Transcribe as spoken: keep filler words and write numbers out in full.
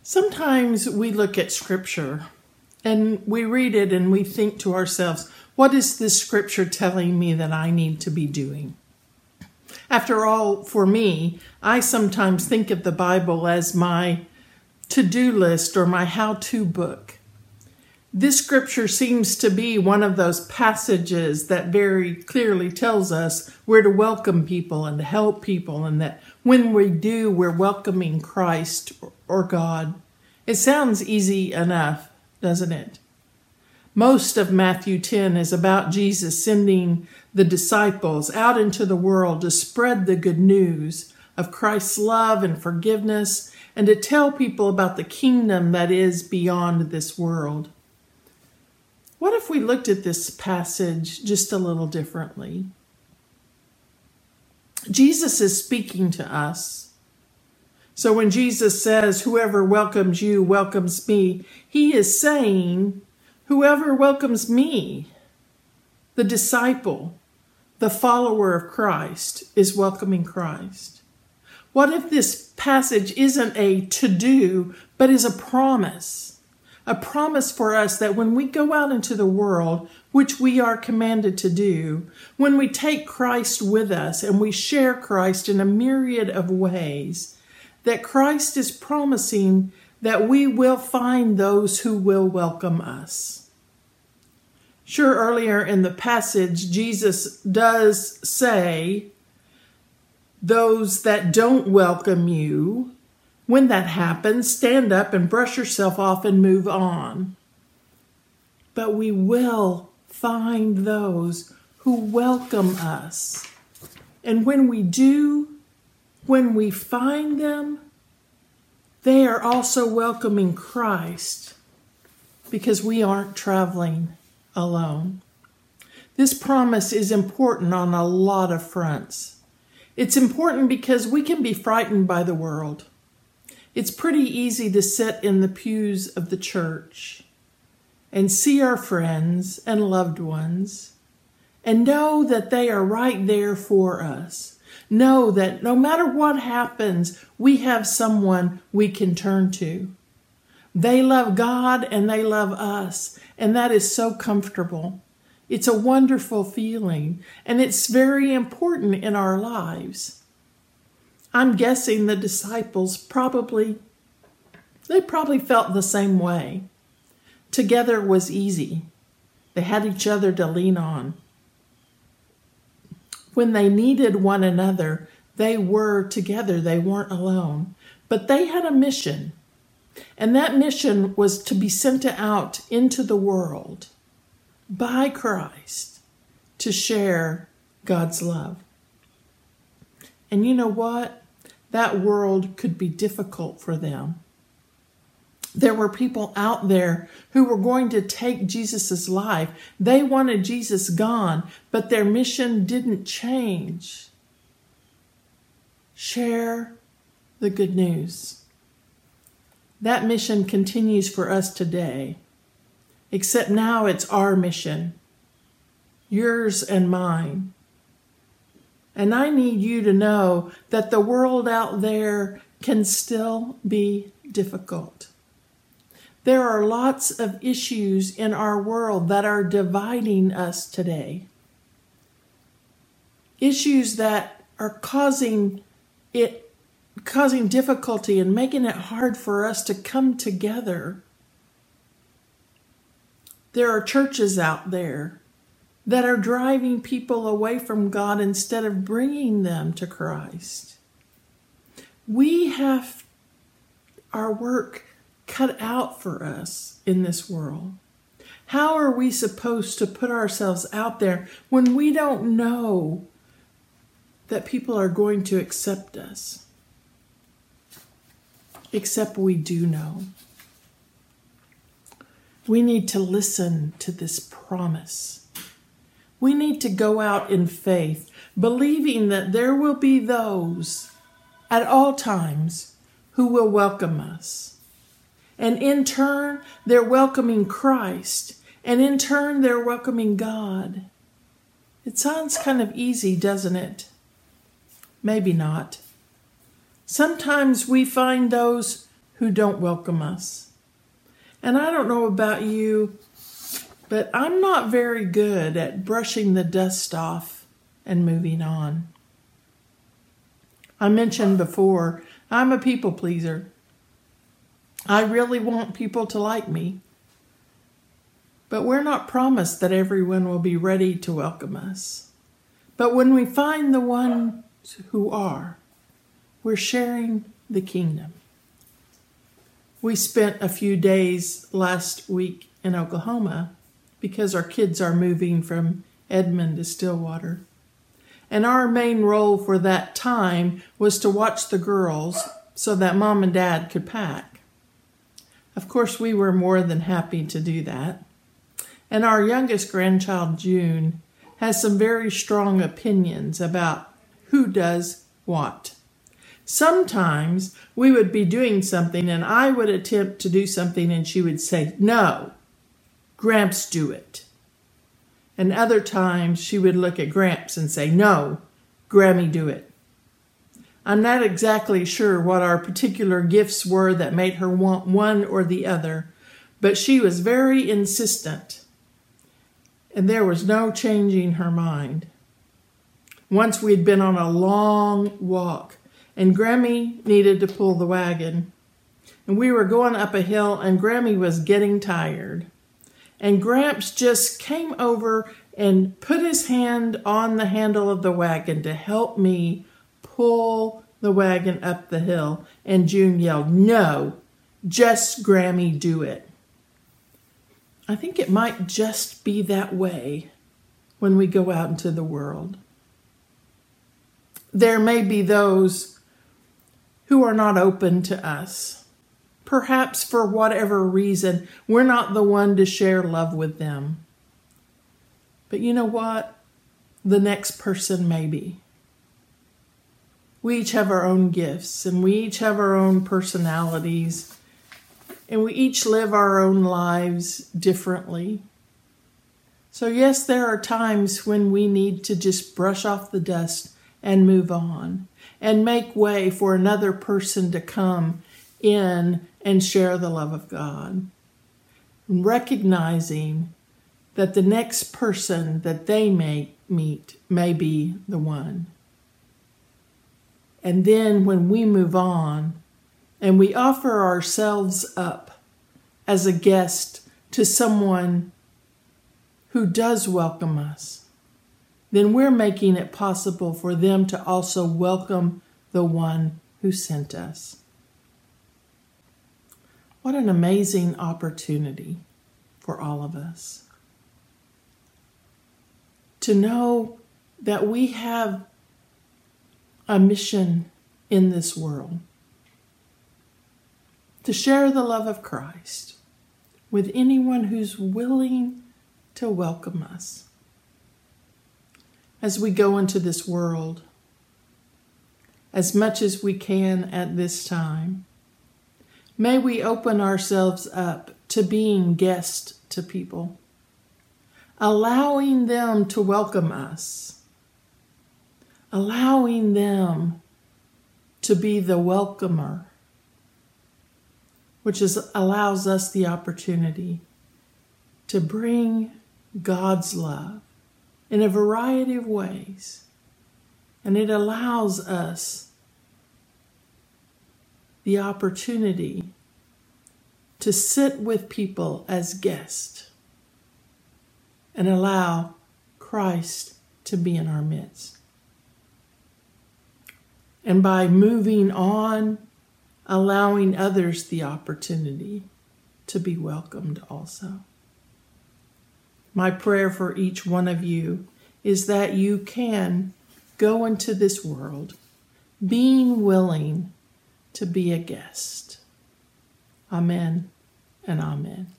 Sometimes we look at Scripture and we read it and we think to ourselves, what is this Scripture telling me that I need to be doing? After all, for me, I sometimes think of the Bible as my to-do list or my how-to book. This Scripture seems to be one of those passages that very clearly tells us where to welcome people and to help people, and that when we do, we're welcoming Christ or God. It sounds easy enough, doesn't it? Most of Matthew ten is about Jesus sending the disciples out into the world to spread the good news of Christ's love and forgiveness, and to tell people about the kingdom that is beyond this world. What if we looked at this passage just a little differently? Jesus is speaking to us. So when Jesus says, whoever welcomes you welcomes me, he is saying, whoever welcomes me, the disciple, the follower of Christ, is welcoming Christ. What if this passage isn't a to-do, but is a promise? A promise for us that when we go out into the world, which we are commanded to do, when we take Christ with us and we share Christ in a myriad of ways, that Christ is promising that we will find those who will welcome us. Sure, earlier in the passage, Jesus does say, those that don't welcome you, when that happens, stand up and brush yourself off and move on. But we will find those who welcome us. And when we do, when we find them, they are also welcoming Christ, because we aren't traveling alone. This promise is important on a lot of fronts. It's important because we can be frightened by the world. It's pretty easy to sit in the pews of the church and see our friends and loved ones and know that they are right there for us. Know that no matter what happens, we have someone we can turn to. They love God and they love us, and that is so comfortable. It's a wonderful feeling, and it's very important in our lives. I'm guessing the disciples probably, they probably felt the same way. Together was easy. They had each other to lean on. When they needed one another, they were together. They weren't alone. But they had a mission, and that mission was to be sent out into the world by Christ to share God's love. And you know what? That world could be difficult for them. There were people out there who were going to take Jesus' life. They wanted Jesus gone, but their mission didn't change. Share the good news. That mission continues for us today, except now it's our mission, yours and mine. And I need you to know that the world out there can still be difficult. There are lots of issues in our world that are dividing us today. Issues that are causing it, causing difficulty and making it hard for us to come together. There are churches out there that are driving people away from God instead of bringing them to Christ. We have our work cut out for us in this world. How are we supposed to put ourselves out there when we don't know that people are going to accept us? Except we do know. We need to listen to this promise. We need to go out in faith, believing that there will be those at all times who will welcome us. And in turn, they're welcoming Christ. And in turn, they're welcoming God. It sounds kind of easy, doesn't it? Maybe not. Sometimes we find those who don't welcome us. And I don't know about you, but I'm not very good at brushing the dust off and moving on. I mentioned before, I'm a people pleaser. I really want people to like me. But we're not promised that everyone will be ready to welcome us. But when we find the ones who are, we're sharing the kingdom. We spent a few days last week in Oklahoma because our kids are moving from Edmond to Stillwater. And our main role for that time was to watch the girls so that mom and dad could pack. Of course, we were more than happy to do that. And our youngest grandchild, June, has some very strong opinions about who does what. Sometimes we would be doing something and I would attempt to do something and she would say, "No, Gramps do it." And other times she would look at Gramps and say, "No, Grammy do it." I'm not exactly sure what our particular gifts were that made her want one or the other, but she was very insistent. And there was no changing her mind. Once we'd been on a long walk, and Grammy needed to pull the wagon. And we were going up a hill, and Grammy was getting tired. And Gramps just came over and put his hand on the handle of the wagon to help me pull the wagon up the hill. And June yelled, "No, just Grammy do it." I think it might just be that way when we go out into the world. There may be those who are not open to us. Perhaps for whatever reason, we're not the one to share love with them. But you know what? The next person may be. We each have our own gifts, and we each have our own personalities, and we each live our own lives differently. So yes, there are times when we need to just brush off the dust and move on and make way for another person to come in and share the love of God. Recognizing that the next person that they may meet may be the one. And then when we move on and we offer ourselves up as a guest to someone who does welcome us, then we're making it possible for them to also welcome the one who sent us. What an amazing opportunity for all of us. To know that we have a mission in this world. To share the love of Christ with anyone who's willing to welcome us. As we go into this world, as much as we can at this time, may we open ourselves up to being guests to people, allowing them to welcome us, allowing them to be the welcomer, which is, allows us the opportunity to bring God's love in a variety of ways. And it allows us the opportunity to sit with people as guests and allow Christ to be in our midst. And by moving on, allowing others the opportunity to be welcomed also. My prayer for each one of you is that you can go into this world being willing to be a guest. Amen and amen.